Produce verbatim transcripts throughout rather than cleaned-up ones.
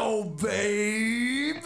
Wow, baby!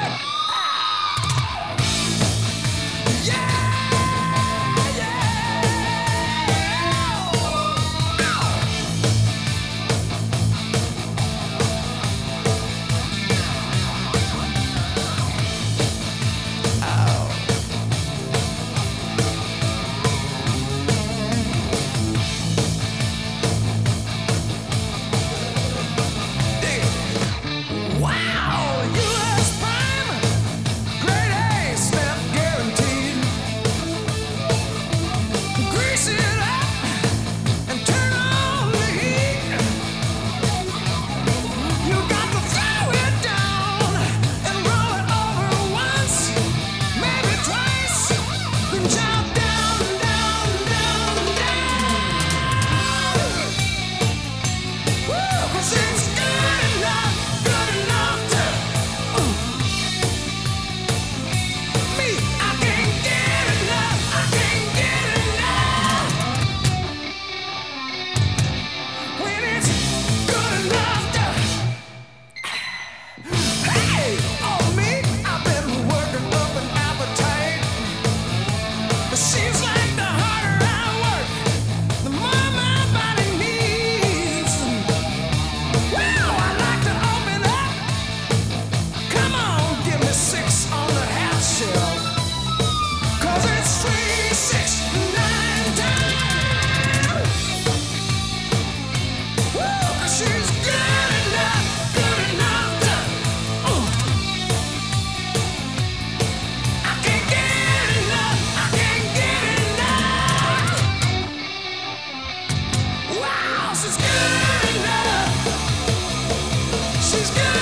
Seems like the harder I work, the more my body needs. Well, I like to open up. Come on, give me six on the half shell. Cause it's three, six, nine time. Woo, cause she's good enough, good enough to. Uh, I can't get enough, I can't get enough. Wow, she's good enough. She's good.